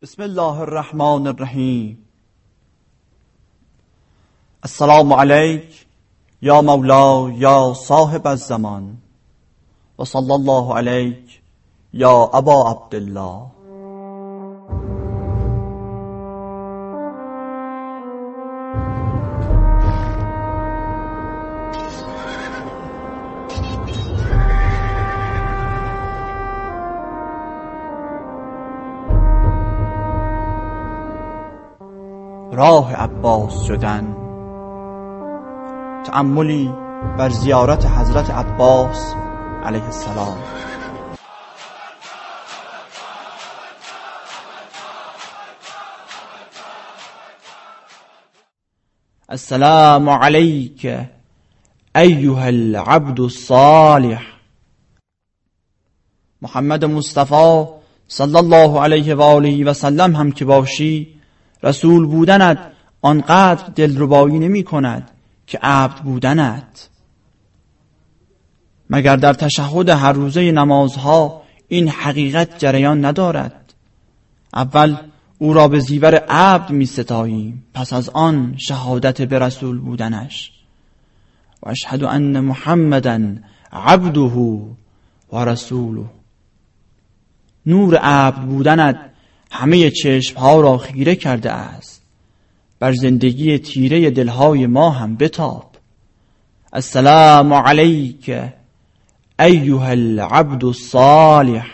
بسم الله الرحمن الرحیم. السلام علیک یا مولا یا صاحب الزمان و صلی الله علیک یا ابا عبدالله. راه عباس شدن، تأملی بر زیارت حضرت عباس علیه السلام. السلام علیک ایها العبد الصالح. محمد مصطفی صلی الله علیه و آله و سلم هم که باشی، رسول بودنت آنقدر دلربایی نمی کند که عبد بودنت. مگر در تشهد هر روزه نمازها این حقیقت جریان ندارد؟ اول او را به زیور عبد می ستاییم، پس از آن شهادت به رسول بودنش. و اشهد ان محمدا عبده و رسوله. نور عبد بودنت همه چشمها را خیره کرده است. بر زندگی تیره دلهای ما هم بتاب. السلام علیک ایها العبد الصالح.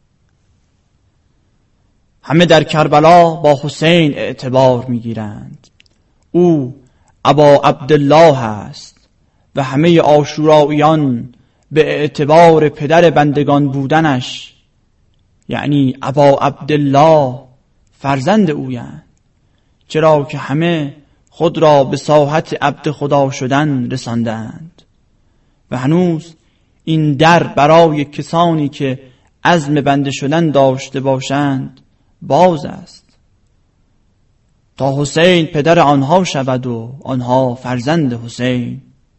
همه در کربلا با حسین اعتبار میگیرند. او ابا عبدالله است و همه عاشوراییان به اعتبار پدر بندگان بودنش، یعنی ابا عبدالله، فرزند اویند، چرا که همه خود را به ساحت عبد خدا شدن رساندند و هنوز این در برای کسانی که عزم بنده شدن داشته باشند باز است، تا حسین پدر آنها شود و آنها فرزند حسین.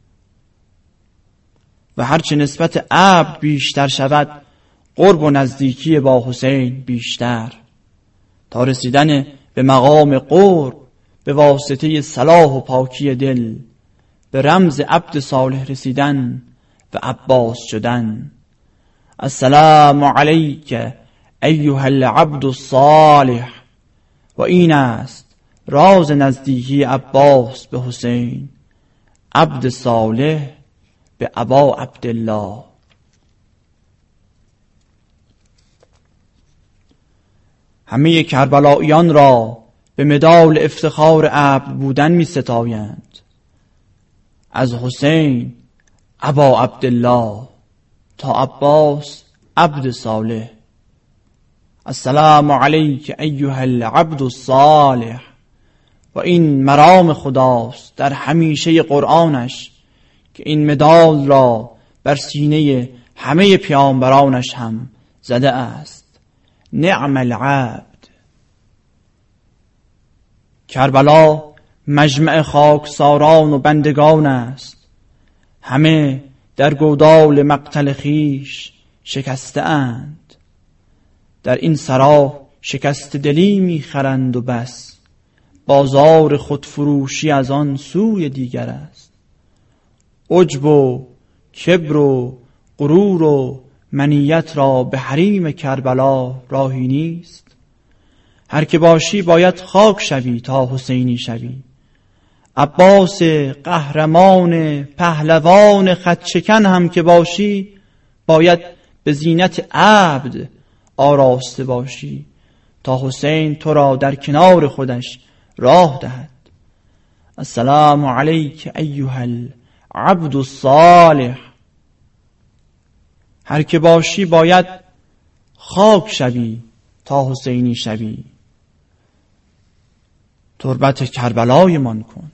و هرچه نسبت عبد بیشتر شود، قرب و نزدیکی با حسین بیشتر، تا رسیدن به مقام قرب به واسطه صلاح و پاکی دل، به رمز عبد صالح رسیدن و عباس شدن. السلام علیک ایها العبد الصالح. و این است راز نزدیکی عباس به حسین، عبد صالح به ابا عبدالله. همه کربلاییان را به مدال افتخار عبد بودن می ستایند، از حسین ابا عبدالله تا عباس عبد صالح. السلام علیک ایها العبد الصالح. و این مرام خداست در همیشه قرآنش که این مدال را بر سینه همه پیامبرانش هم زده است. نعم العبد. کربلا مجمع خاکساران و بندگان است، همه در گودال مقتل خیش شکسته اند. در این سرا شکست دلی میخرند و بس، بازار خودفروشی از آن سوی دیگر است. عجب و کبر و غرور و منیت را به حریم کربلا راهی نیست. هر که باشی باید خاک شوی تا حسینی شوی. عباس قهرمان پهلوان خط شکن هم که باشی، باید به زینت عبد آراسته باشی تا حسین تو را در کنار خودش راه دهد. السلام علیک ایها العبد الصالح. هر که باشی باید خاک شوی تا حسینی شوی. تربت کربلای من کن.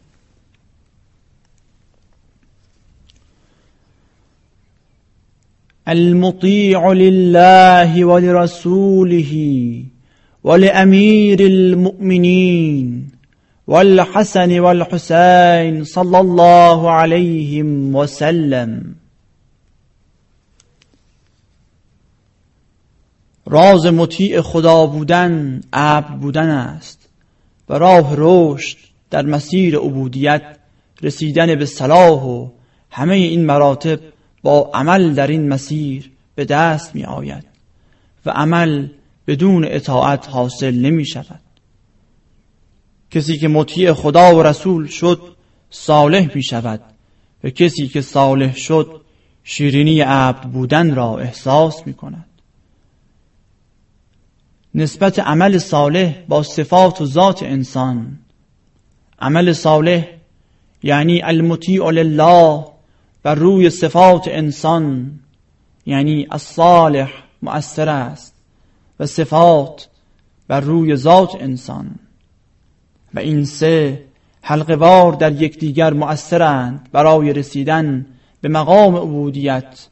المطیع لله ولرسوله ولامیر المؤمنین والحسن والحسین صلی الله علیهم وسلم. راز مطیع خدا بودن عبد بودن است و راه رشد در مسیر عبودیت رسیدن به صلاح و همه این مراتب با عمل در این مسیر به دست می آید و عمل بدون اطاعت حاصل نمی شود. کسی که مطیع خدا و رسول شد صالح می شود و کسی که صالح شد شیرینی عبد بودن را احساس می کند. نسبت عمل صالح با صفات و ذات انسان: عمل صالح یعنی المطیع لله بر روی صفات انسان، یعنی الصالح مؤثر است و صفات بر روی ذات انسان، و این سه حلقه‌وار در یکدیگر مؤثرند برای رسیدن به مقام عبودیت.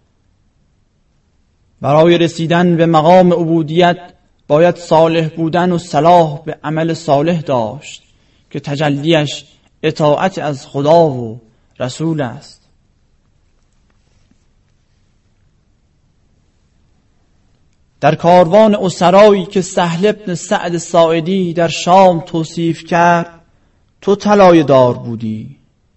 برای رسیدن به مقام عبودیت باید صالح بودن و صلاح به عمل صالح داشت که تجلیش اطاعت از خدا و رسول است. در کاروان اسرایی که سهل بن سعد ساعدی در شام توصیف کرد تو طلایه دار بودی.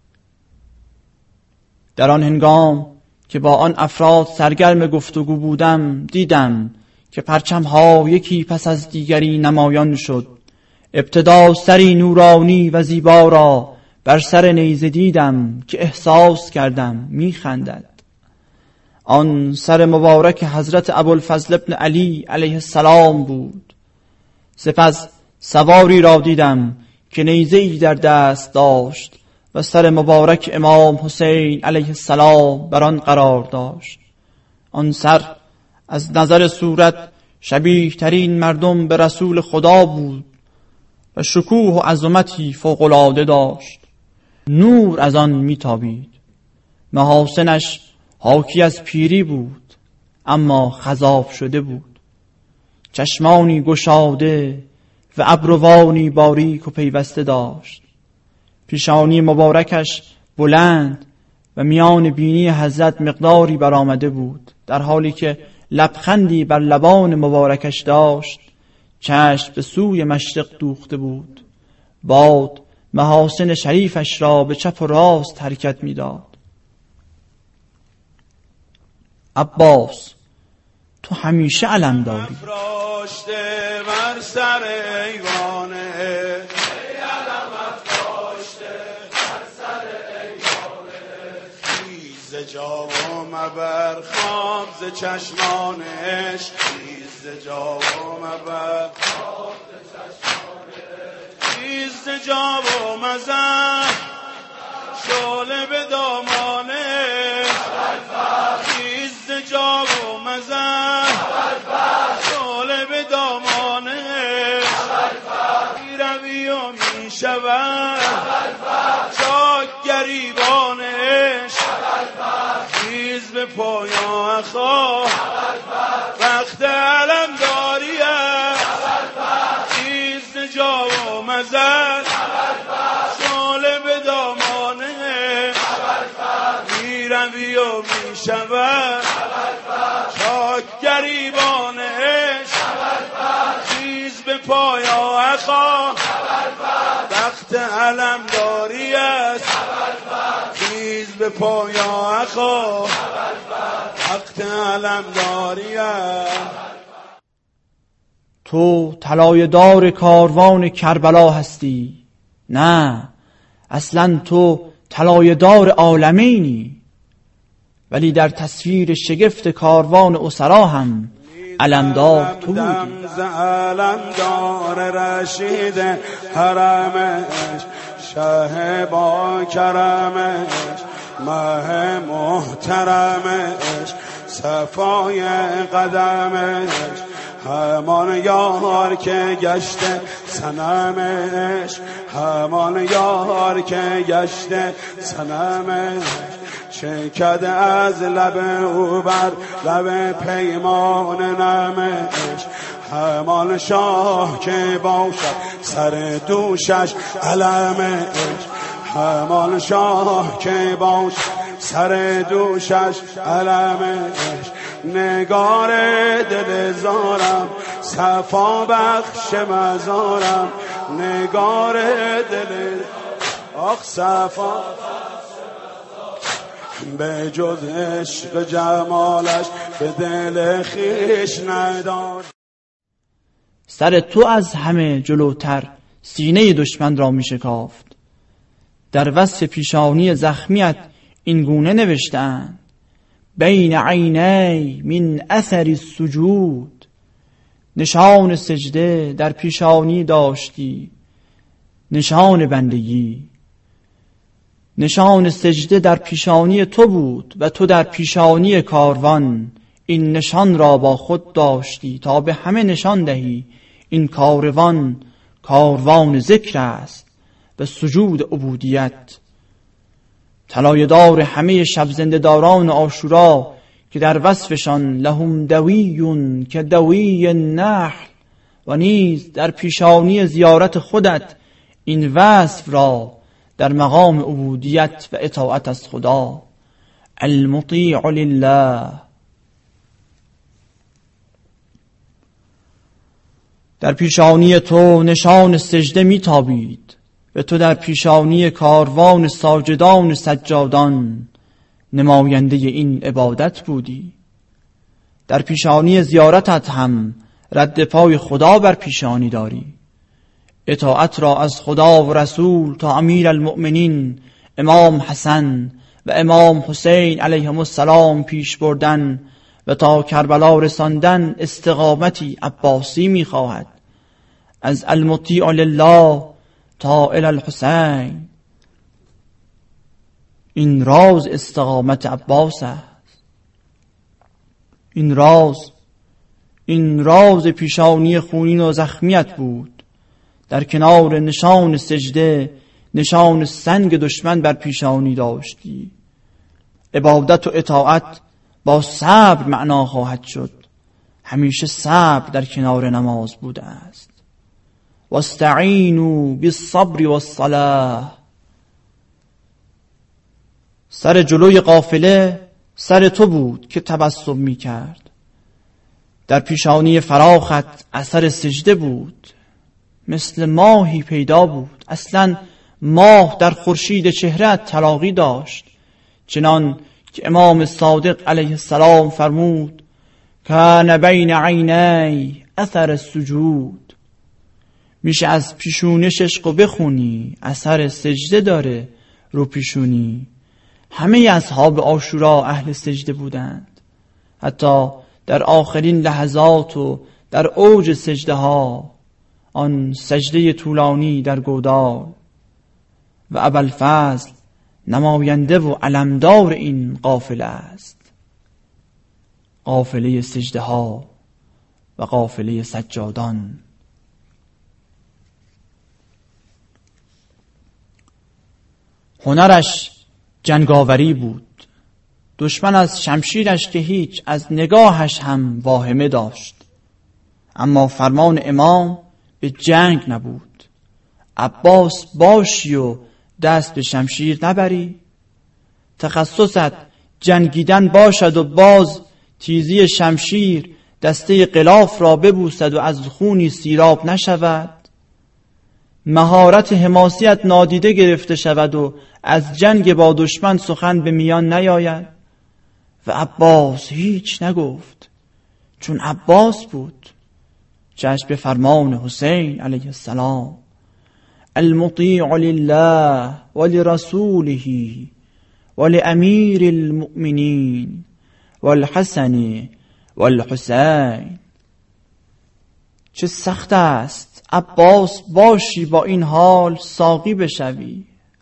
در آن هنگام که با آن افراد سرگرم گفتگو بودم دیدم که پرچم‌ها یکی پس از دیگری نمایان شد. ابتدا سری نورانی و زیبا را بر سر نیزه دیدم که احساس کردم می‌خندد. آن سر مبارک حضرت ابوالفضل ابن علی علیه السلام بود. سپس سواری را دیدم که نیزه‌ای در دست داشت و سر مبارک امام حسین علیه السلام بر آن قرار داشت. آن سر از نظر صورت شبیه ترین مردم به رسول خدا بود و شکوه و عظمتی فوق‌العاده داشت. نور از آن میتابید. محاسنش حاکی از پیری بود اما خضاب شده بود. چشمانی گشاده و ابروانی باریک و پیوسته داشت. پیشانی مبارکش بلند و میان بینی حضرت مقداری برآمده بود. در حالی که لبخندی بر لبان مبارکش داشت چشم به سوی مشرق دوخته بود. باد محاسن شریفش را به چپ و راست حرکت میداد. عباس تو همیشه علم داری. افراشته بر سر ایوانه، علم افراشته بر سر ایوانه، خیز جا و مبر خواب ز چشمانش، خیز جا و مبر خواب ز چشمانش، خیز جا و مزن شعله به دامانش، خیز جا و مزن شعله به دامانش، روی و می شود چاک گریبانش، خیز به پایان خواه وقت علم داریم، خیز جا و مزن شعله به دامانش، روی و می شود چاک گریبانش، خیز به پایا اخا وقت علم داری است، خیز به پایا اخا وقت علم داری است. تو طلایه دار کاروان کربلا هستی. نه، اصلا تو طلایه دار عالمینی، ولی در تصویر شگفت کاروان اسرا هم علمدار تو بودی. علمدار رشید حرمش، شه با کرمش، مه محترمش، صفای قدمش، همان یار که گشته صنمش، همان یار که گشته صنمش، شکد از لب او بر لب پیمان نمش، همان شاه که باشد سر دوشش علمش، همان شاه که باشد سر دوشش علمش، نگار دل زارم صفا بخش مزارم نگار دل آخ صفا به جز عشق جمالش به دل خیش ندار. سر تو از همه جلوتر سینه دشمن را می شکافت. در وصف پیشانی زخمیت این گونه نوشتند: بین عینی من اثر السجود. نشان سجده در پیشانی داشتی، نشان بندگی. نشان سجده در پیشانی تو بود و تو در پیشانی کاروان این نشان را با خود داشتی تا به همه نشان دهی این کاروان ذکر است و سجود عبودیت. طلایه‌دار همه شب زنده‌داران عاشورا که در وصفشان لهم دویٌ که دوی النحل و نیز در پیشانی زیارت خودت این وصف را در مقام عبودیت و اطاعت از خدا. المطیع لله. در پیشانی تو نشان سجده میتابید و تو در پیشانی کاروان ساجدان سجادان نماینده این عبادت بودی. در پیشانی زیارتت هم رد پای خدا بر پیشانی داری. اطاعت را از خدا و رسول تا امیر المؤمنین امام حسن و امام حسین علیهم السلام پیش بردن و تا کربلا رساندن استقامتی عباسی می‌خواهد. از المطیع لله تا الی الحسین. این راز استقامت عباس است. این راز پیشانی خونین و زخمیت بود. در کنار نشان سجده نشان سنگ دشمن بر پیشانی داشتی. عبادت و اطاعت با صبر معنا خواهد شد. همیشه صبر در کنار نماز بوده است. واستعینوا بالصبر والصلاة. سر جلوی قافله سر تو بود که تبسم می کرد. در پیشانی فراخت اثر سجده بود. مثل ماهی پیدا بود. اصلا ماه در خورشید چهره‌ات تلاقی داشت، چنان که امام صادق علیه السلام فرمود: کان بین عینی اثر السجود. میشه از پیشونش عشق بخونی، اثر سجده داره رو پیشونی. همه اصحاب عاشورا اهل سجده بودند. حتی در آخرین لحظات و در اوج سجده ها، آن سجده طولانی در گودال. و ابوالفضل نماینده و علمدار این قافله است، قافله سجده ها و قافله سجادان. هنرش جنگاوری بود. دشمن از شمشیرش که هیچ، از نگاهش هم واهمه داشت. اما فرمان امام به جنگ نبود. عباس باشی و دست به شمشیر نبری. تخصصت جنگیدن باشد و باز تیزی شمشیر دسته غلاف را ببوسد و از خونی سیراب نشود. مهارت حماسیت نادیده گرفته شود و از جنگ با دشمن سخن به میان نیاید. و عباس هیچ نگفت، چون عباس بود. چشم به فرمان حسین علیه السلام: المطیع لله ولرسوله ولامیر المؤمنین والحسن والحسین. چه سخت است عباس باشی با این حال ساقی بشوی.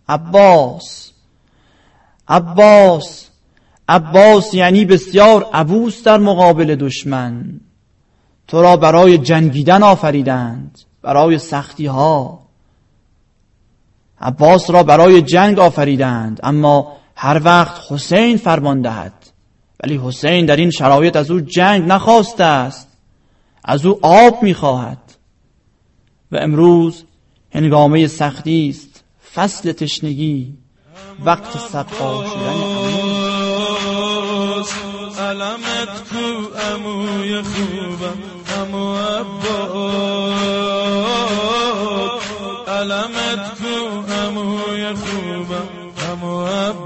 عباس یعنی بسیار عبوس در مقابل دشمن. تو را برای جنگیدن آفریدند، برای سختی ها. عباس را برای جنگ آفریدند، اما هر وقت حسین فرمان دهد. ولی حسین در این شرایط از او جنگ نخواسته است، از او آب میخواهد. و امروز هنگامه سختی است، فصل تشنگی، وقت سقا شدن. عموی خوبم عمو عباس علمت کو عموی خوبم عمو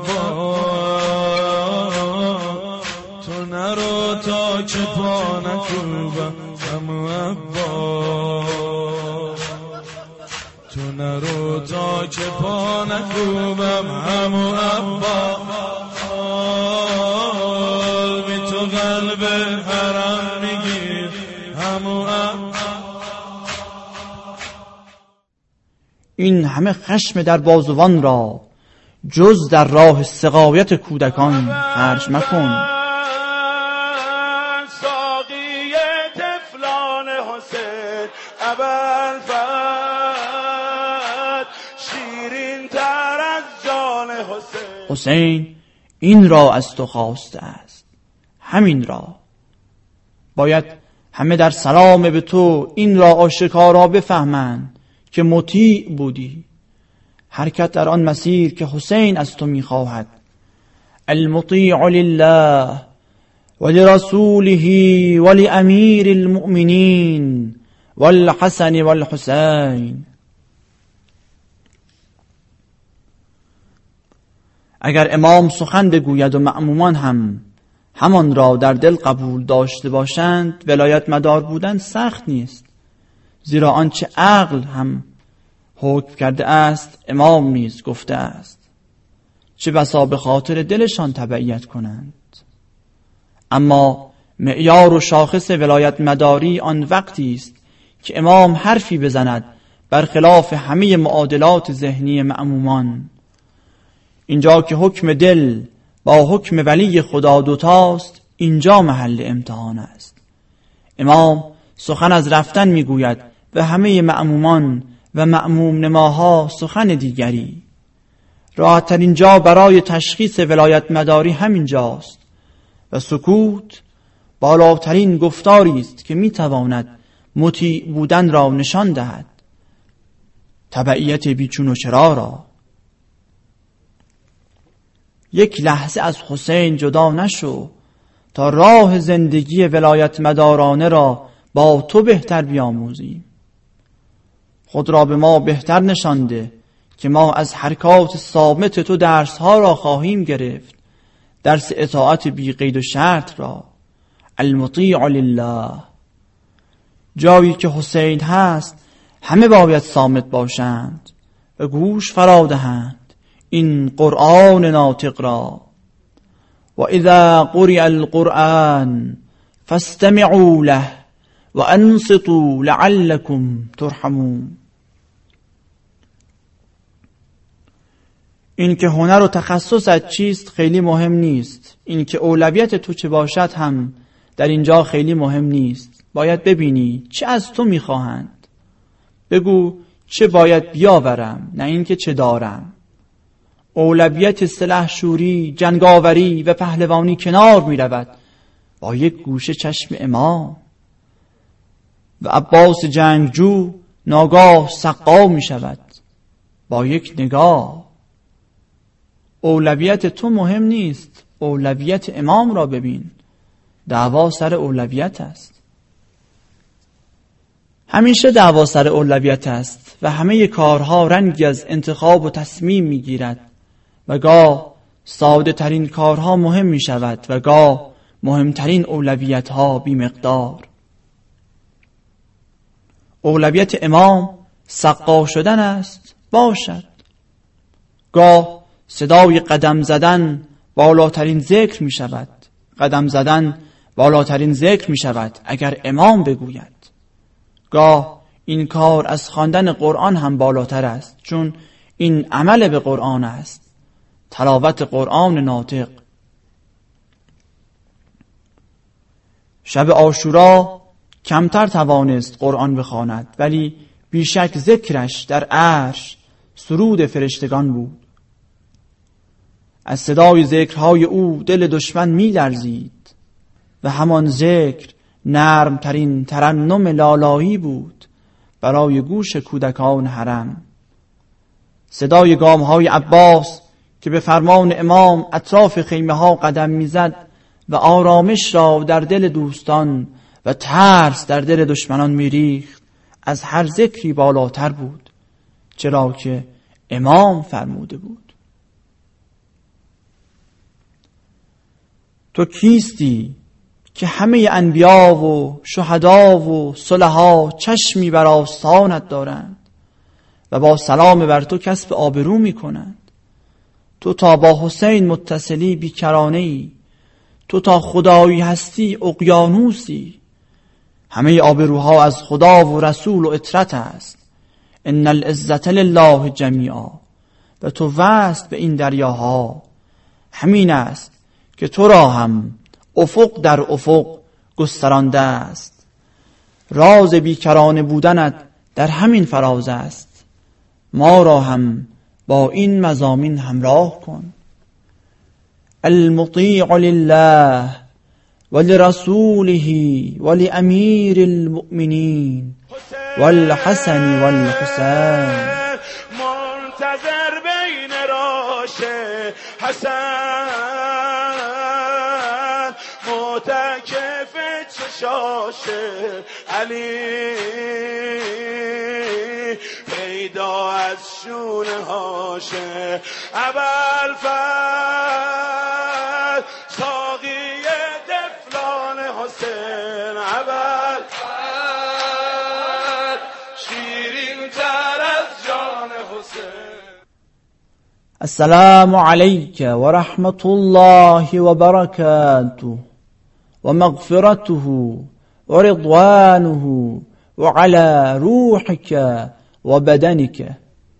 عباس تو نرو تا که پا نکوبم عمو عباس تو نرو تا که پا نکوبم عمو عباس بی تو قلب حرم میگیر عمو عباس. این همه خشم در بازوان را جز در راه سقایت کودکان خرج مکن. ساقی طفلان حسین ابوالفضل شیرین تر از جان حسین. حسین این را از تو خواسته است، همین را. باید همه در سلام به تو این را آشکارا بفهمند که مطیع بودی، حرکت در آن مسیر که حسین از تو میخواهد. المطیع لله ولرسوله ولامیر المؤمنین والحسن والحسین. اگر امام سخن بگوید و مأمومان هم همان را در دل قبول داشته باشند، ولایت مدار بودن سخت نیست، زیرا آنچه عقل هم حکم کرده است امام نیز گفته است، چه بسا به خاطر دلشان تبعیت کنند. اما معیار و شاخص ولایت مداری آن وقتی است که امام حرفی بزند برخلاف همه معادلات ذهنی مأمومان. اینجا که حکم دل با حکم ولی خدا دوتاست، اینجا محل امتحان است. امام سخن از رفتن میگوید و همه مأمومان و مأموم نماها سخن دیگری. راحت ترین جا برای تشخیص ولایت مداری همین جاست و سکوت بالاترین گفتاری است که میتواند مطیع بودن را نشان دهد، تبعیت بیچون و چرا را. یک لحظه از حسین جدا نشو تا راه زندگی ولایت مدارانه را با تو بهتر بیاموزیم. خود را به ما بهتر نشانده که ما از حرکات صامت تو درسها را خواهیم گرفت، درس اطاعت بی قید و شرط را. المطیع لله. جایی که حسین هست همه باید صامت باشند و گوش فرا دهند این قرآن ناطق را. و اذا قرئ القرآن فاستمعوا له و انصتوا لعلكم ترحمون. این که هنر و تخصصت چیست خیلی مهم نیست، این که اولویت تو چه باشد هم در اینجا خیلی مهم نیست. باید ببینی چه از تو میخواهند، بگو چه باید بیاورم، نه اینکه چه دارم. اولویت سلحشوری، جنگاوری و پهلوانی کنار می رود با یک گوشه چشم امام، و عباس جنگجو ناگاه سقا می شود با یک نگاه. اولویت تو مهم نیست، اولویت امام را ببین. دعوا سر اولویت است، همیشه دعوا سر اولویت است و همه کارها رنگی از انتخاب و تصمیم می گیرد و گاه ساده ترین کارها مهم می شود و گاه مهمترین اولویت ها بی مقدار. اولویت امام سقا شدن است، باشد. گاه صدای قدم زدن بالاترین ذکر می شود، قدم زدن بالاترین ذکر می شود اگر امام بگوید. گاه این کار از خواندن قرآن هم بالاتر است، چون این عمل به قرآن است، تلاوت قرآن ناطق. شب عاشورا کمتر توانست قرآن بخواند، ولی بیشک ذکرش در عرش سرود فرشتگان بود. از صدای ذکرهای او دل دشمن می لرزید و همان ذکر نرمترین ترنم لالایی بود برای گوش کودکان حرم. صدای گامهای عباس که به فرمان امام اطراف خیمه ها قدم میزد و آرامش را در دل دوستان و ترس در دل دشمنان میریخت از هر ذکری بالاتر بود، چرا که امام فرموده بود. تو کیستی که همه انبیا و شهدا و صلحا چشمی بر آستانت دارند و با سلام بر تو کسب آبرو می کنند؟ تو تا با حسین متصلی بیکرانه ای، تو تا خدایی هستی اقیانوسی. همه آبروها از خدا و رسول و اطرت است. ان العزة لله جمیعا. و تو وصل به این دریاها. همین است که تو را هم افق در افق گسترانده است. راز بیکرانه بودنت در همین فراز است. ما را هم با این مضامین همراه کن. المطیع لله ولرسوله ولامیر المؤمنین والحسن والحسین. منتظر بین راش حسن، متکف چشاش علی، پیدا از شونه هاش ابوالفضل، ساقی دفلان حسین ابوالفضل، شیرین تر از جان حسین. السلام علیک و رحمت الله و برکاته و مغفرته و رضوانه و علی روحک و بدنک.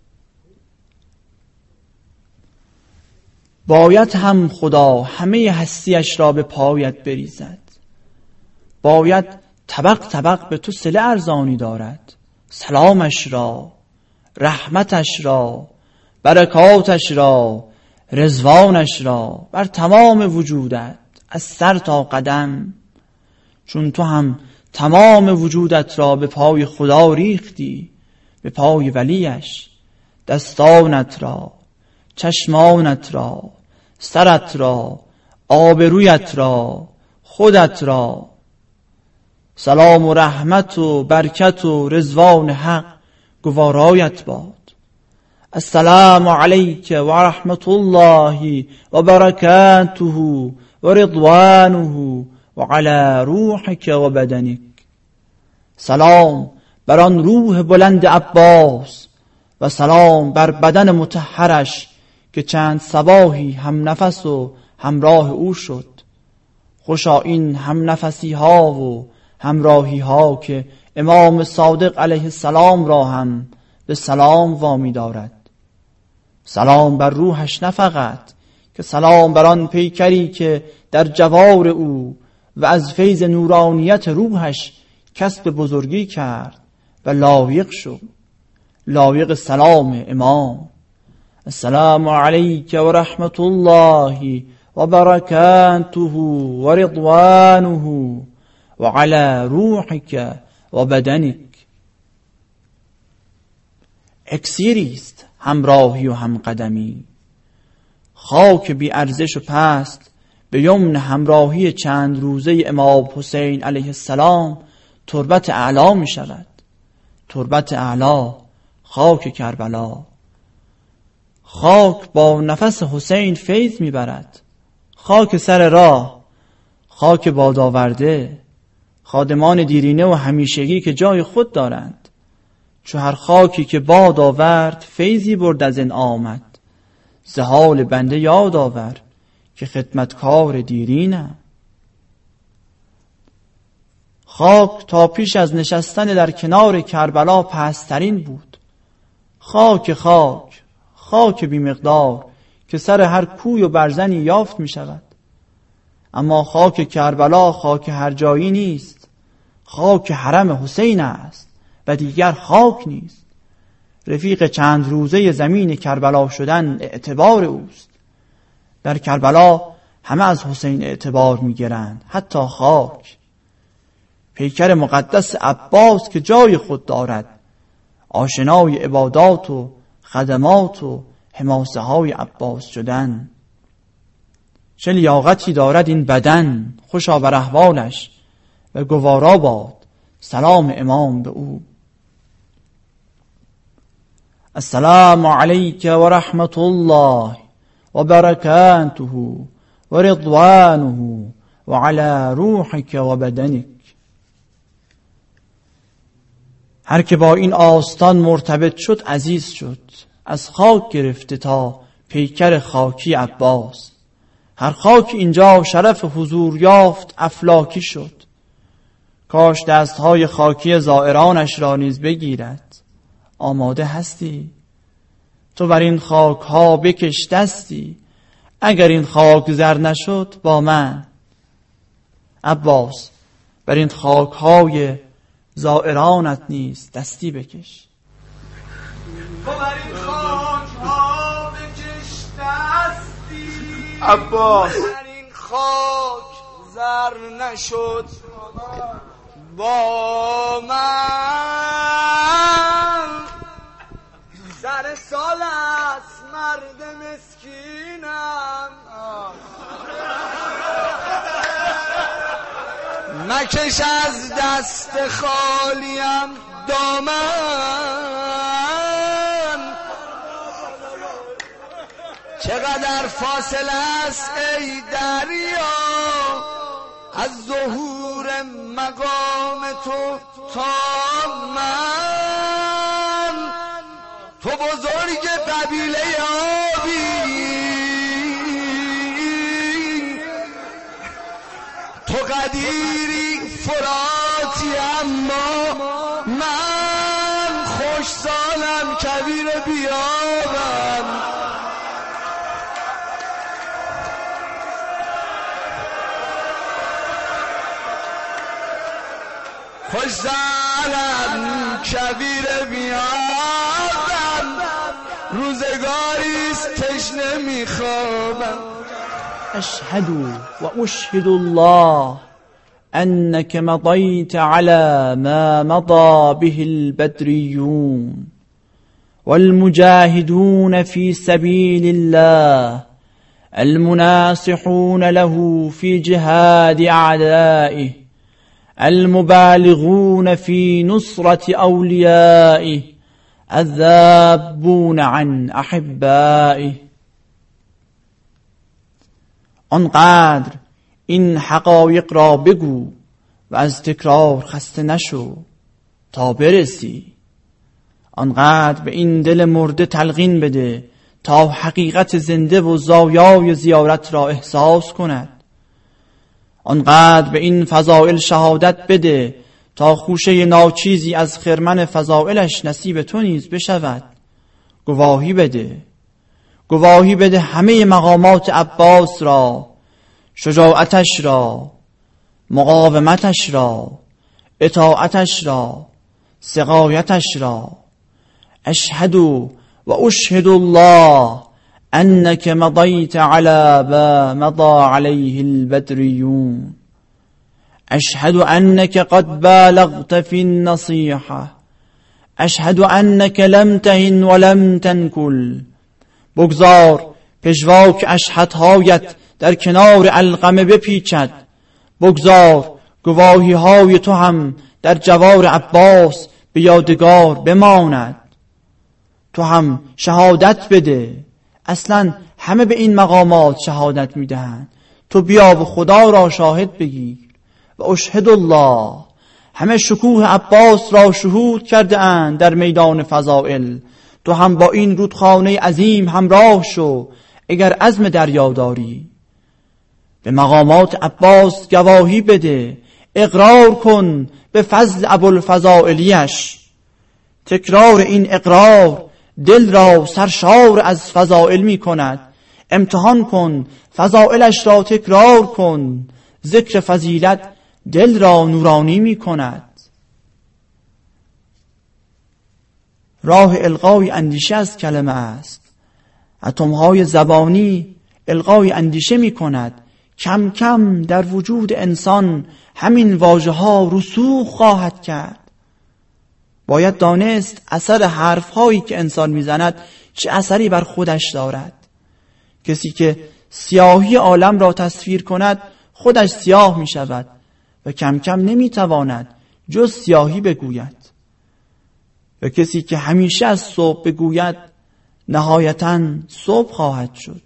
باید هم خدا همه هستیش را به پایت بریزد. باید طبق طبق به تو صله ارزانی دارد، سلامش را، رحمتش را، برکاتش را، رضوانش را بر تمام وجودت، از سر تا قدم. چون تو هم تمام وجودت را به پای خدا ریختی، به پای ولیش، دستانت را، چشمانت را، سرت را، آبرویت را، خودت را. سلام و رحمت و برکت و رضوان حق گوارایت باد. السلام علیک و رحمت الله و برکاته و رضوانه و علی روحک و بدنک. سلام بر آن روح بلند عباس و سلام بر بدن مطهرش که چند صباحی هم نفس و همراه او شد. خوشا این هم نفسی ها و همراهی ها که امام صادق علیه السلام را هم به سلام وامی دارد. سلام بر روحش نه فقط، که سلام بر آن پیکری که در جوار او و از فیض نورانیت روحش کسب بزرگی کرد و لایق شد، لایق سلام امام. السلام علیک و رحمت الله و برکاته و رضوانه و علی روحک و بدنک. اکسیری است همراهی و همقدمی. خاک بی ارزش و پست به یمن همراهی چند روزه امام حسین علیه السلام تربت اعلا می شود. تربت اعلا، خاک کربلا. خاک با نفس حسین فیض می برد. خاک سر راه، خاک بادآورده، خادمان دیرینه و همیشگی که جای خود دارند. چو هر خاکی که باد آورد فیضی برد از انعامت. ز حال بنده یاد آور که خدمتکار دیرینم. خاک تا پیش از نشستن در کنار کربلا پسترین بود. خاک خاک، خاک بی مقدار که سر هر کوی و برزنی یافت می شود. اما خاک کربلا خاک هر جایی نیست. خاک حرم حسین است و دیگر خاک نیست. رفیق چند روزه زمین کربلا شدن اعتبار اوست. در کربلا همه از حسین اعتبار می گیرند، حتی خاک. پیکر مقدس عباس که جای خود دارد، آشنای عبادات و خدمات و حماسه های عباس شدن. چه لیاقتی دارد این بدن، خوشا بر احوالش. و گوارا باد سلام امام به او. السلام علیک و رحمت الله و برکاته و رضوانه و علی روحک و بدنک. هر که با این آستان مرتبط شد عزیز شد، از خاک گرفته تا پیکر خاکی عباس. هر خاک اینجا شرف حضور یافت افلاکی شد. کاش دستهای خاکی زائرانش را نیز بگیرد. آماده هستی؟ تو بر این خاک ها بکش دستی، اگر این خاک زر نشد با من. عباس بر این خاک های زائرانت نیز دستی بکش. تو بر این خاک ها بکش دستی، عباس بر این خاک زر نشد با من. سر سال است مرد مسکینم، مکش از دست خالیم دامن. چقدر فاصله است ای دریا از ظهور مقام تو تا من. تو بزرگ قبیله آبی، تو قدیری فراتی، اما من خوش سالم کبیر بیابم. خوش سالم کبیر بیابم، روزگاریست تشنه میخوابم. أشهد وأشهد الله أنك مضيت على ما مضى به البدريون والمجاهدون في سبيل الله المناصحون له في جهاد أعدائه المبالغون في نصرة أوليائه الذابون عن أحبائه. آنقدر این حقایق را بگو و از تکرار خسته نشو تا برسی. آنقدر به این دل مرده تلقین بده تا حقیقت زنده و زایای زیارت را احساس کند. آنقدر به این فضائل شهادت بده تا خوشه ناچیزی از خرمن فضائلش نصیب تو نیز بشود. گواهی بده، گواهی بده همه مقامات عباس را، شجاعتش را، مقاومتش را، اطاعتش را، سقایتش را. اشهد و اشهد الله انك مضيت على ما مضى عليه البدريون. اشهد انك قد بالغت في النصيحة. اشهد انك لم تهن ولم تنكل. بگذار پژواک اشهدهایت در کنار علقمه بپیچد. بگذار گواهی های تو هم در جوار عباس به یادگار بماند. تو هم شهادت بده. اصلا همه به این مقامات شهادت میدهند. تو بیا و خدا را شاهد بگیر. و اشهد الله، همه شکوه عباس را شهود کرده اند در میدان فضائل. تو هم با این رودخانه عظیم همراه شو اگر عزم دریا داری. به مقامات عباس گواهی بده، اقرار کن به فضل ابوالفضائلیش. تکرار این اقرار دل را سرشار از فضائل می کند. امتحان کن، فضائلش را تکرار کن. ذکر فضیلت دل را نورانی می کند. راه القای اندیشه از کلمه است. اتمهای زبانی القای اندیشه می کند. کم کم در وجود انسان همین واژه ها رسوخ خواهد کرد. باید دانست اثر حرف هایی که انسان میزند چه اثری بر خودش دارد. کسی که سیاهی عالم را تصویر کند خودش سیاه می شود و کم کم نمیتواند جز سیاهی بگوید. و کسی که همیشه از صبح بگوید نهایتاً صبح خواهد شد.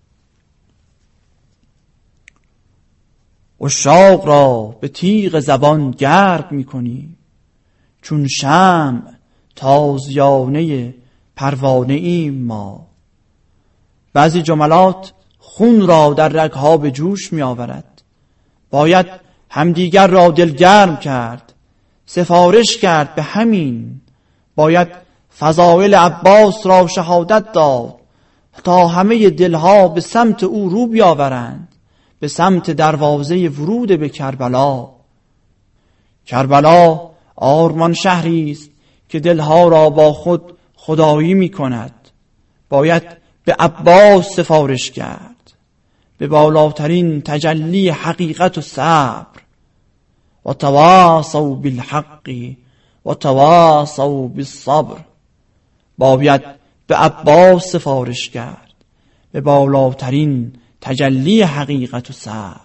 عشاق را به تیغ زبان گرم می‌کنی، چون شمع تازیانه پروانه ایم ما. بعضی جملات خون را در رگ‌ها به جوش می‌آورد. باید همدیگر را دلگرم کرد، سفارش کرد به همین. باید فضائل عباس را شهادت داد تا همه دلها به سمت او رو بیاورند، به سمت دروازه ورود به کربلا. کربلا آرمان شهری است که دلها را با خود خدایی می کند. باید به عباس سفارش کرد، به بالاترین تجلی حقیقت و صبر. و تواصوا بالحق و تواصوا بالصبر. باید به عباس سفارش کرد، به بالاترین تجلی حقیقت و صبر.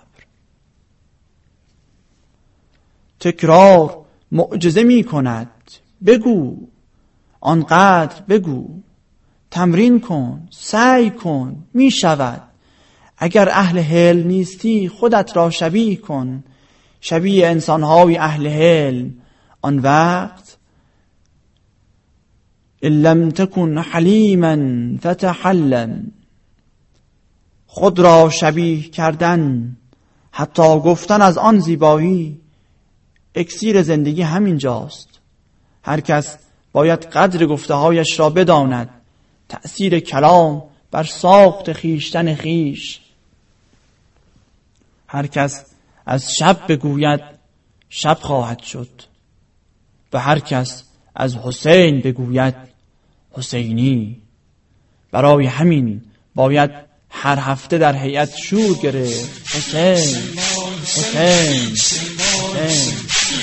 تکرار معجزه می کند. بگو، آنقدر بگو، تمرین کن، سعی کن، می شود. اگر اهل حلم نیستی خودت را شبیه کن، شبیه انسانهای اهل حلم. آن وقت ان لم تکن حلیما فتحلم. خود را شبیه کردن، حتی گفتن از آن زیبایی، اکسیر زندگی همین جاست. هر کس باید قدر گفته‌هایش را بداند، تأثیر کلام بر ساخت خیشتن خیش. هر کس از شب بگوید شب خواهد شد، و هر کس از حسین بگوید حسینی. برای همین باید هر هفته در هیئت شور گرفت. حسین حسین حسین.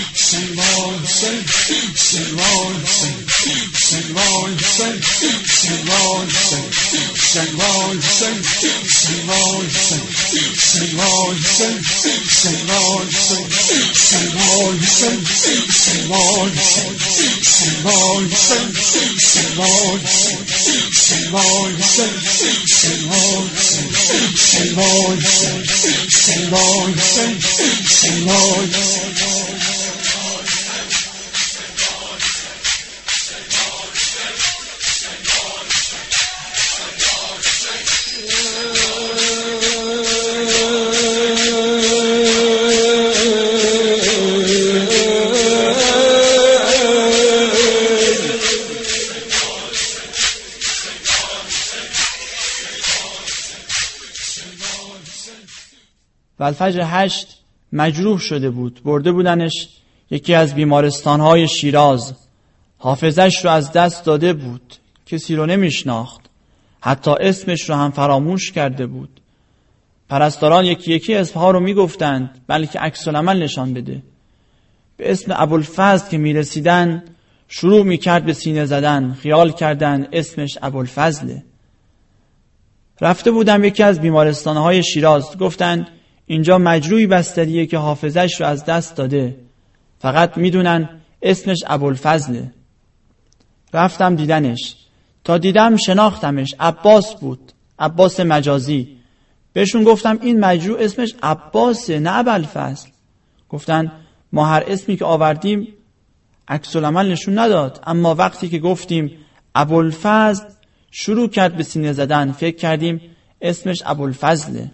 و الفجر 8 مجروح شده بود. برده بودنش یکی از بیمارستانهای شیراز. حافظش رو از دست داده بود، کسی رو نمیشناخت، حتی اسمش رو هم فراموش کرده بود. پرستاران یکی یکی اسمها رو میگفتند بلکه عکس العمل نشان بده. به اسم ابوالفضل که میرسیدن شروع میکرد به سینه زدن، خیال کردن اسمش ابوالفضله. رفته بودم یکی از بیمارستانهای شیراز، گفتن اینجا مجروحی بستریه که حافظش رو از دست داده، فقط میدونن اسمش ابوالفضله. رفتم دیدنش، تا دیدم شناختمش، عباس بود، عباس مجازی. بهشون گفتم این مجروح اسمش عباسه نه ابوالفضل. گفتن ما هر اسمی که آوردیم عکس العمل نشون نداد، اما وقتی که گفتیم ابوالفضل شروع کرد به سینه زدن، فکر کردیم اسمش ابوالفضله.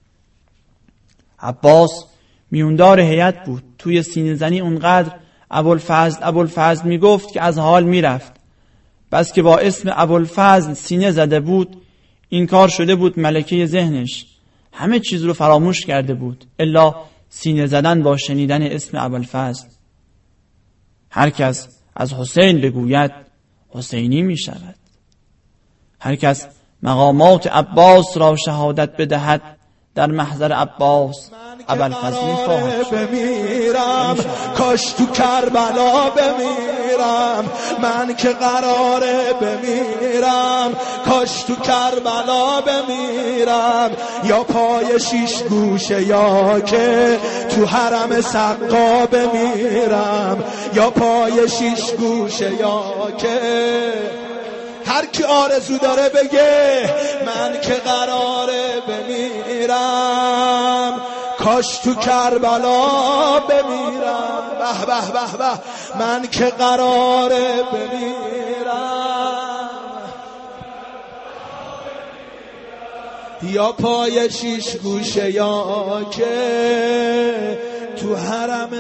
عباس میوندار هیئت بود، توی سینه زنی اونقدر ابوالفضل میگفت که از حال میرفت. بس که با اسم ابوالفضل سینه زده بود، این کار شده بود ملکه ذهنش، همه چیز رو فراموش کرده بود الا سینه زدن با شنیدن اسم ابوالفضل. هر کس از حسین بگوید حسینی می شود. هر کس مقامات عباس را شهادت بدهد در محضر عباس ابوالفضل خواهد شد. بمیرم کاش تو کربلا بمیرم، من که قراره بمیرم کاش تو کربلا بمیرم، یا پای شیش گوشه یا که تو حرم سقا بمیرم، یا پای شیش گوشه یا که هر کی آرزو داره بگه من که قراره بمیرم کاش تو کربلا بمیرم، به به به به من که قراره بمیرم، یا پای شیش گوشه یا که تو حرم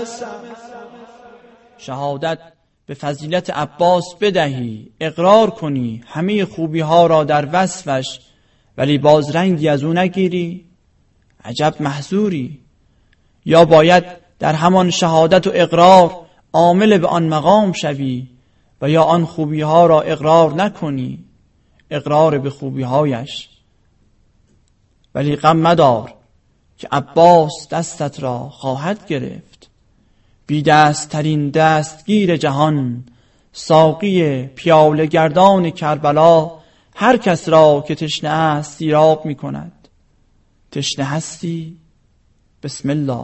شهادت به فضیلت عباس بدهی، اقرار کنی همه خوبی ها را در وصفش، ولی باز رنگی از او نگیری، عجب محظوری. یا باید در همان شهادت و اقرار عامل به آن مقام شوی، و یا آن خوبی ها را اقرار نکنی، اقرار به خوبی هایش. ولی غم مدار که عباس دستت را خواهد گرفت، بی دست ترین دستگیر جهان، ساقی پیاله گردان کربلا، هر کس را که تشنه است سیراب می کند. تشنه هستی؟ بسم الله.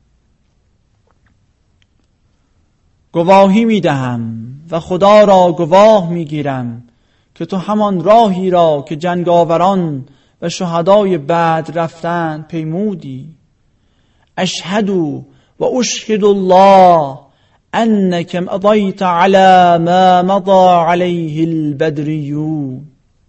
گواهی می دهم و خدا را گواه می گیرم که تو همان راهی را که جنگاوران و شهدای بدر رفتند پیمودی. اشهد و اشهد الله انک مضیت علی ما مضى علیه البدریون.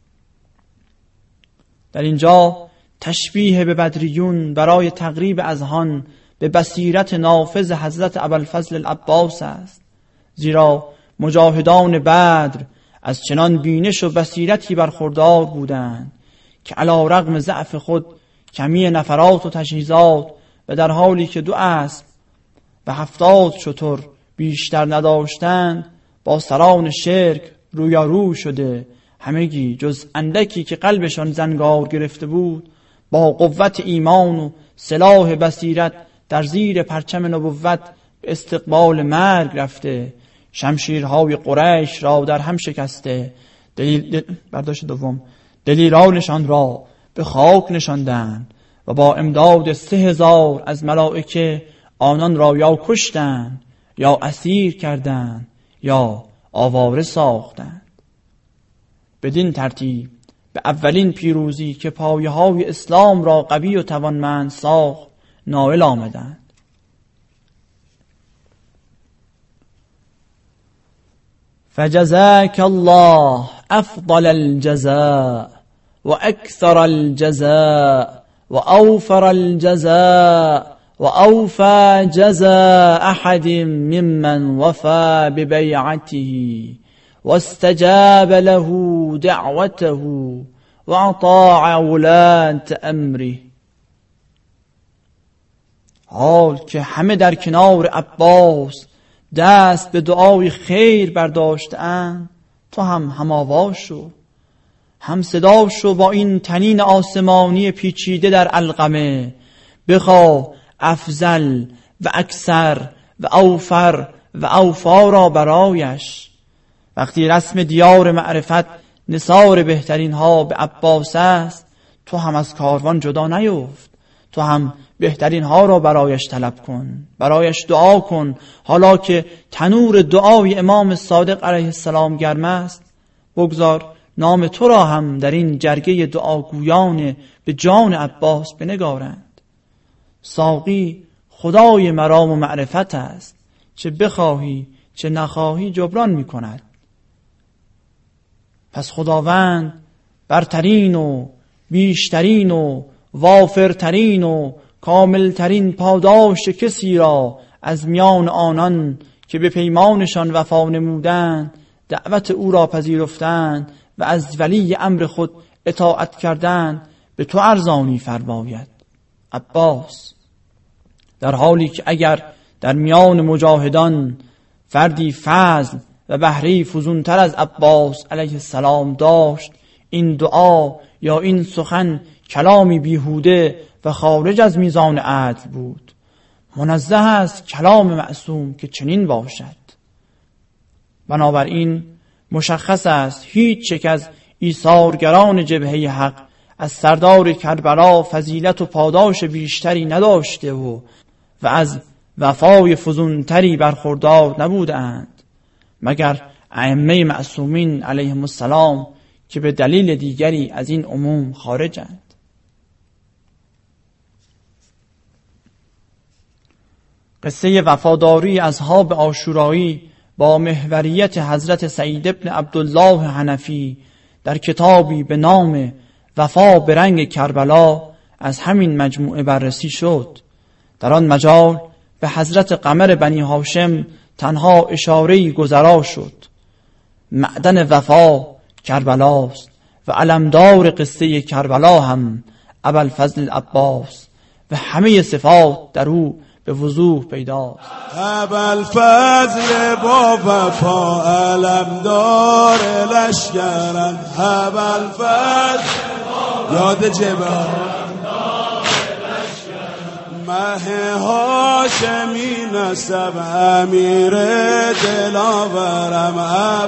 در اینجا تشبیه به بدریون برای تقریب اذهان به بصیرت نافذ حضرت ابوالفضل العباس است، زیرا مجاهدان بدر از چنان بینش و بصیرتی برخوردار بودند که علی رغم ضعف خود، کمی نفرات و تجهیزات، و در حالی که 2 اسب و 70 شتر بیشتر نداشتند، با سران شرک رویارو شده، همگی جز اندکی که قلبشان زنگار گرفته بود، با قوت ایمان و سلاح بصیرت در زیر پرچم نبوت به استقبال مرگ رفته، شمشیرهای قریش را در هم شکسته، برداشت دوم، دلیرانشان را به خاک نشاندند و با امداد 3000 از ملائکه آنان را یا کشتند یا اسیر کردند یا آواره ساختند. بدین ترتیب به اولین پیروزی که پایه‌های اسلام را قوی و توانمند ساخت نائل آمدند. فجزاك الله افضل الجزاء واكثر الجزاء واوفر الجزاء واوفى جزاء احد ممن وفى ببيعته واستجاب له دعوته واطاع ولاة امره. حال که همه در کنار عباس دست به دعای خیر برداشتند، تو هم آواز شو، هم صدا شو با این تنین آسمانی پیچیده در علقمه، بخواه افضل و اکثر و اوفر و اوفا را برایش. وقتی رسم دیار معرفت نثار بهترین ها به عباس است، تو هم از کاروان جدا نیفت، تو هم بهترین ها را برایش طلب کن، برایش دعا کن. حالا که تنور دعای امام صادق علیه السلام گرم است، بگذار نام تو را هم در این جرگه دعاگویان به جان عباس بنگارند. ساقی خدای مرام و معرفت است، چه بخواهی چه نخواهی جبران می کند. پس خداوند برترین و بیشترین و وافرترین و کاملترین پاداش کسی را از میان آنان که به پیمانشان وفا نمودند، دعوت او را پذیرفتند و از ولی امر خود اطاعت کردند، به تو ارزانی فرماید. عباس، در حالی که اگر در میان مجاهدان فردی فضل و بهره فزونتر از عباس علیه السلام داشت، این دعا یا این سخن کلامی بیهوده و خارج از میزان عدل بود. منزه است کلام معصوم که چنین باشد. بنابراین مشخص است هیچ یک از ایثارگران جبهه حق از سردار کربلا فضیلت و پاداش بیشتری نداشته و از وفای فزونتری برخوردار نبودند مگر ائمه معصومین علیهم السلام که به دلیل دیگری از این عموم خارجند. قصه وفاداری اصحاب عاشورایی با محوریت حضرت سعید ابن عبدالله حنفی در کتابی به نام وفا به رنگ کربلا از همین مجموعه بررسی شد. در آن مجال به حضرت قمر بنی هاشم تنها اشاره‌ای گذرا شد. معدن وفا کربلاست و علمدار قصه کربلا هم ابوالفضل العباس و همه صفات در او به وضوح پیداست. ابوالفضل با وفا علمدار لشکرم، ابوالفضل یاد جبه مه هاشمی نسب امیر دلاورم،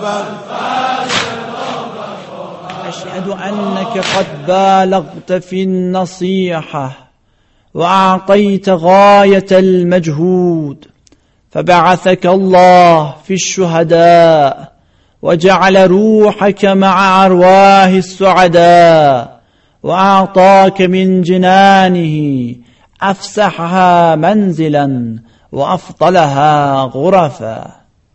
اشهد انك قد بالغت في النصيحة وأعطيت غاية المجهود فبعثك الله في الشهداء وجعل روحك مع أرواح السعداء وأعطاك من جنانه أفسحها منزلا وأفضلها غرفا.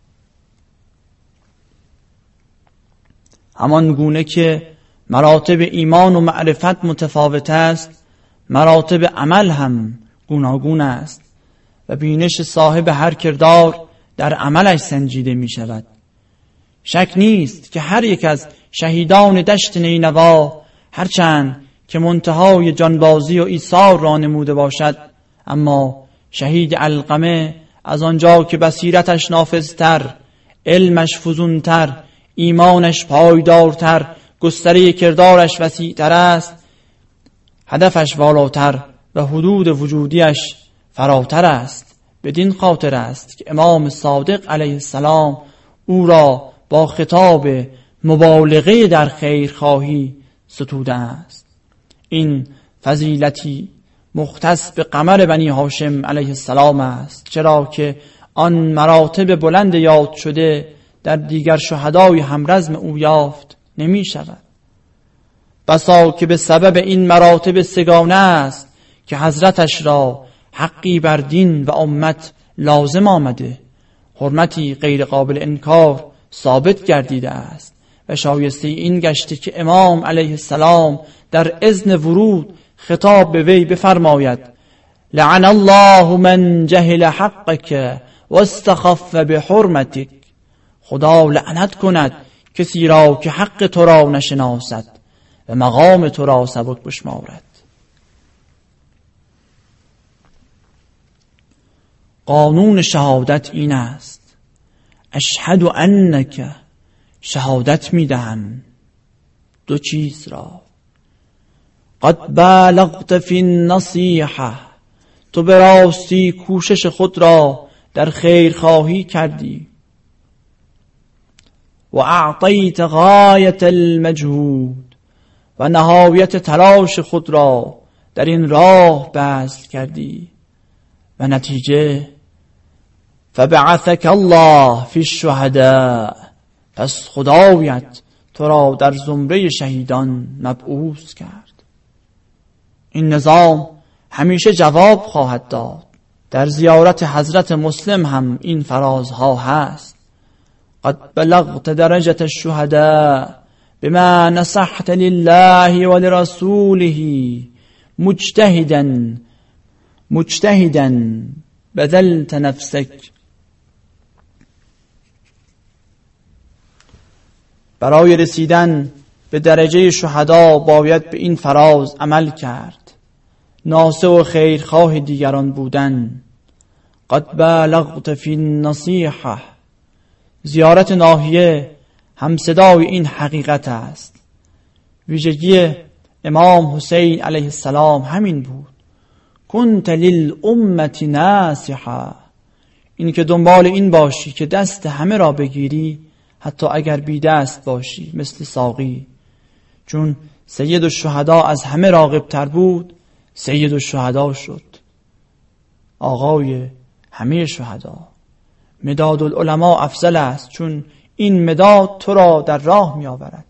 همان گونه که مراتب ایمان و معرفت متفاوت است، مراتب عمل هم گوناگون است و بینش صاحب هر کردار در عملش سنجیده می شود. شک نیست که هر یک از شهیدان دشت نینوا هرچند که منتهای جانبازی و ایثار را نموده باشد، اما شهید علقمه از آنجا که بصیرتش نافذتر، علمش فزونتر، ایمانش پایدارتر، گستره کردارش وسیعتر است، هدفش والاتر و حدود وجودیش فراتر است. بدین خاطر است که امام صادق علیه السلام او را با خطاب مبالغه در خیرخواهی ستوده است. این فضیلتی مختص به قمر بنی هاشم علیه السلام است، چرا که آن مراتب بلند یاد شده در دیگر شهدای همرزم او یافت نمی شود. بسا که به سبب این مراتب سگانه است که حضرتش را حقی بر دین و امت لازم آمده، حرمتی غیر قابل انکار ثابت گردیده است و شایسته این گشته که امام علیه السلام در اذن ورود خطاب به وی بفرماید: لعن الله من جهل حقك واستخف بحرمتك. خدا لعنت کند کسی را که حق تو را نشناسد و مقام تو را سبک بشمارد. قانون شهادت این است: اشهد انک، شهادت میدهم دو چیز را. قد بالغت فی النصیحه، تو به راستی کوشش خود را در خیرخواهی کردی. و اعطیت غایت المجهود، و نهایت تلاش خود را در این راه بذل کردی. و نتیجه فبعثک الله فی الشهداء، پس خدایت تو را در زمره شهیدان مبعوث کرد. این نظام همیشه جواب خواهد داد. در زیارت حضرت مسلم هم این فرازها هست: قد بلغت درجة الشهداء بما نصحت لله ولرسوله مجتهدا بذلت نفسك. برای رسیدن به درجه شهدا باید به این فراز عمل کرد: ناصح و خیرخواه دیگران بودن. قد بلغت فی النصیحه، زیارت ناحیه هم صدای این حقیقت است. ویژگی امام حسین علیه السلام همین بود. کنت للامة ناصحا، این که دنبال این باشی که دست همه را بگیری حتی اگر بی دست باشی، مثل ساقی. چون سید الشهدا از همه راغب تر بود، سید الشهدا شد، آقای همه شهدا. مداد العلماء افضل است، چون این مداد تو را در راه می آورد.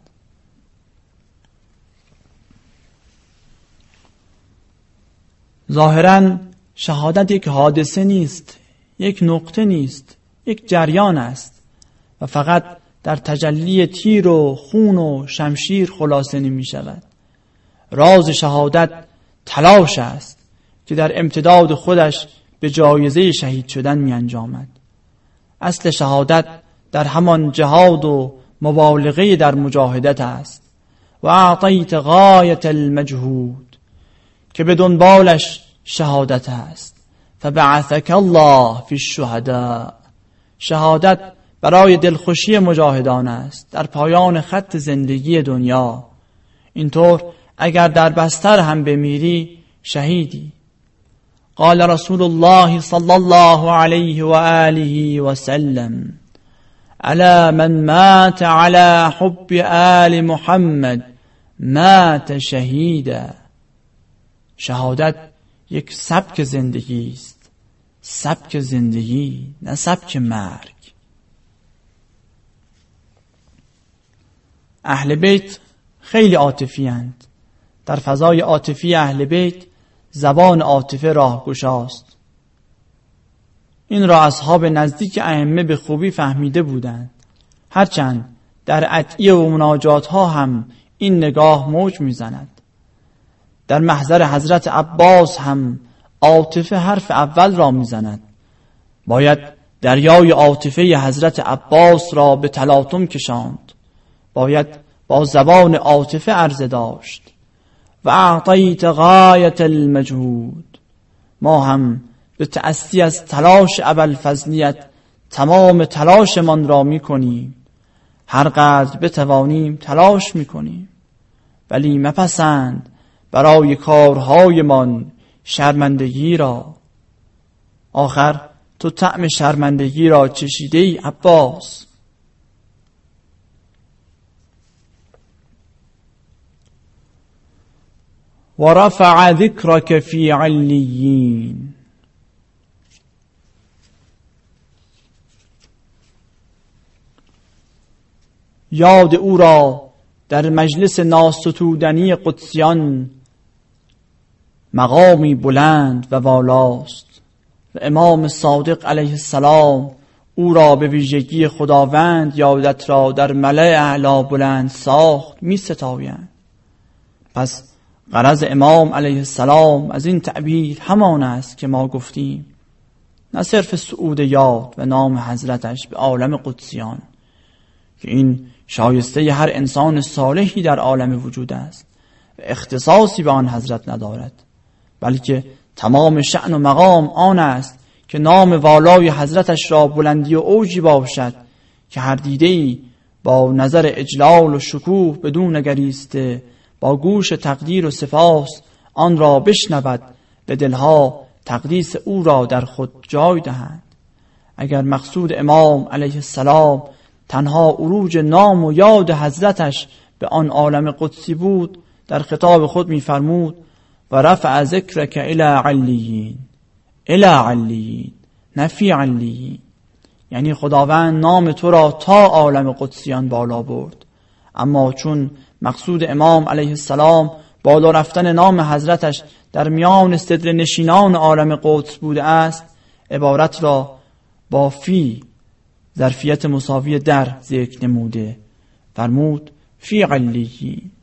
ظاهراً شهادت یک حادثه نیست، یک نقطه نیست، یک جریان است و فقط در تجلی تیر و خون و شمشیر خلاصه نمی شود. راز شهادت تلاش است که در امتداد خودش به جایزه شهید شدن می انجامد. اصل شهادت در همان جهاد و مبالغه در مجاهدت است. و اعطیت غایت المجهود، که به دنبالش شهادت است. فبعثک الله فی الشهداء، شهادت برای دلخوشی مجاهدان است در پایان خط زندگی دنیا. اینطور اگر در بستر هم بمیری شهیدی. قال رسول الله صلی الله علیه و آله و سلم: الا من مات على حب آل محمد مات شهیدا. شهادت یک سبک زندگی است، سبک زندگی، نه سبک مرگ. اهل بیت خیلی عاطفی اند. در فضای عاطفی اهل بیت زبان عاطفه راهگشاست. این را اصحاب نزدیک ائمه به خوبی فهمیده بودند، هرچند در ادعیه و مناجات ها هم این نگاه موج میزند. در محضر حضرت عباس هم عاطفه حرف اول را میزند. باید دریای عاطفه حضرت عباس را به تلاطم کشاند، باید با زبان عاطفه عرضه داشت. و اعطیت غایت المجهود، ما هم به تأسی از تلاش ابوالفضلیت تمام تلاشمان را میکنیم. هر قدر بتوانیم تلاش میکنیم، ولی مپسند برای کارهایمان شرمندگی را. آخر تو طعم شرمندگی را چشیده ای عباس. و رفع ذکرک فی علیین، یاد او را در مجلس ناستودنی قدسیان مقامی بلند و والاست و امام صادق علیه السلام او را به ویژگی خداوند یادت را در ملأ اعلی بلند ساخت می ستایند. پس غرض امام علیه السلام از این تعبیر همان است که ما گفتیم، نه صرف صعود یاد و نام حضرتش به عالم قدسیان که این شایسته هر انسان صالحی در عالم وجود است و اختصاصی به آن حضرت ندارد، بلکه تمام شأن و مقام آن است که نام والای حضرتش را بلندی و اوجی باشد که هر دیده‌ای با نظر اجلال و شکوه بدون نگریسته با گوش تقدیر و سپاس آن را بشنود، به دلها تقدیس او را در خود جای دهند. اگر مقصود امام علیه السلام تنها عروج نام و یاد حضرتش به آن عالم قدسی بود، در خطاب خود می‌فرمود و رفع ذکرک الی علیین، الی علیین، نه فی علیین. یعنی خداوند نام تو را تا عالم قدسیان بالا برد. اما چون مقصود امام علیه السلام بالا رفتن نام حضرتش در میان صدر نشینان عالم قدس بوده است، عبارت را با فی ظرفیت مساوی در ذکر نموده، فرمود فی علیین.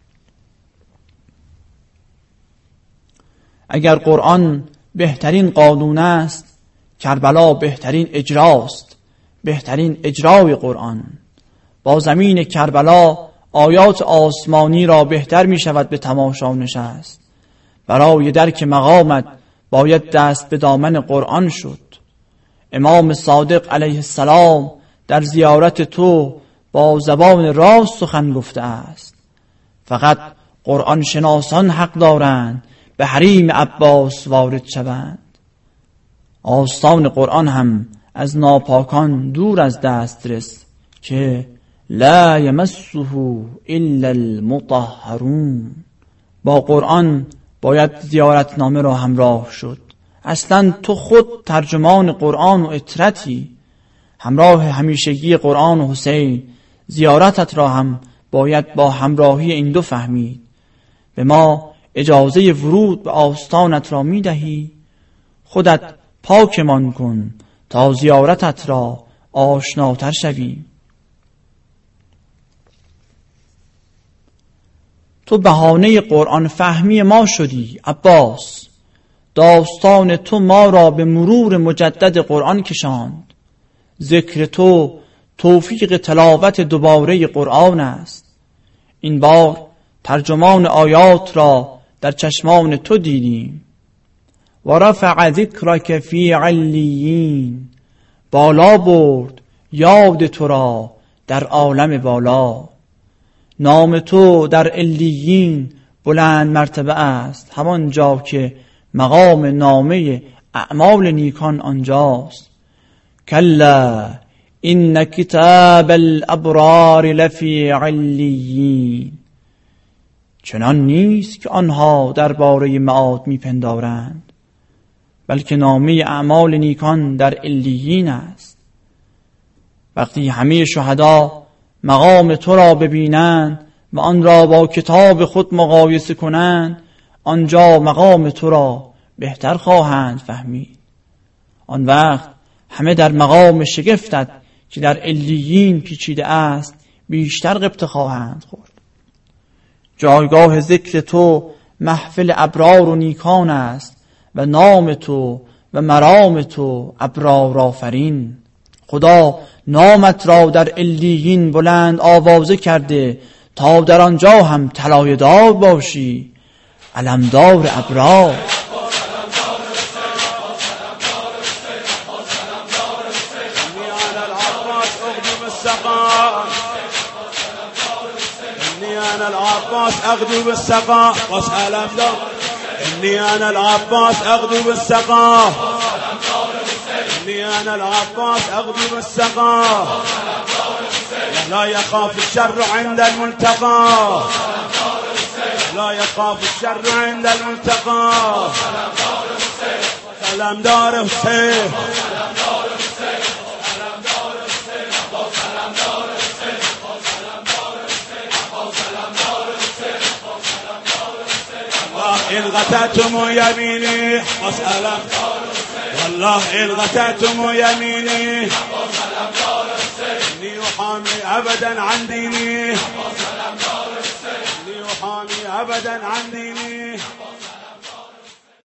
اگر قرآن بهترین قانون است، کربلا بهترین اجراست، بهترین اجرای قرآن. با زمین کربلا آیات آسمانی را بهتر می شود به تماشا نشست. برای درک مقامت باید دست به دامن قرآن شد. امام صادق علیه السلام در زیارت تو با زبان راست سخن گفته است. فقط قرآن شناسان حق دارند به حریم عباس وارد شوند. آستان قرآن هم از ناپاکان دور از دسترس که لا یمسه الا المطهرون. با قرآن باید زیارتنامه را همراه شد. اصلا تو خود ترجمان قرآن و اطرتی، همراه همیشگی قرآن و حسین. زیارتت را هم باید با همراهی این دو فهمید. به ما اجازه ورود به آستانت را می دهی؟ خودت پاکمان کن تا زیارتت را آشناتر شویم. تو بهانه قرآن فهمی ما شدی عباس. داستان تو ما را به مرور مجدد قرآن کشاند. ذکر تو توفیق تلاوت دوباره قرآن است. این بار ترجمان آیات را در چشمان تو دیدیم. و رفع ذکرک فی علیین، بالا برد یاد تو را در عالم بالا. نام تو در علیین بلند مرتبه است، همان جا که مقام نامه اعمال نیکان آنجاست. کلا این کتاب الابرار لفی علیین، چنان نیست که آنها درباره معاد میپندارند، بلکه نامه اعمال نیکان در علیین است. وقتی همه شهدا مقام تو را ببینند و آن را با کتاب خود مقایسه کنند، آنجا مقام تو را بهتر خواهند فهمید. آن وقت همه در مقام شگفتت که در علیین پیچیده است بیشتر غبطه خواهند خورد. جایگاه ذکر تو محفل ابرار و نیکان است و نام تو و مرام تو ابرار آفرین. خدا نامت را در علیین بلند آوازه کرده تا در آنجا هم طلایه‌دار باشی، علمدار ابرار. أنا العباس أغدو بالسقا وسلام دار. إني أنا العباس أغدو بالسقا. إني أنا العباس أغدو بالسقا. لا يخاف الشر عند الملتقى. لا يخاف الشر عند الملتقى. سلام دار حسين. إن غتتم يميني وسلام، والله إن غتتم يميني إني أحامي أبدا عن ديني. إني أحامي أبدا عن ديني.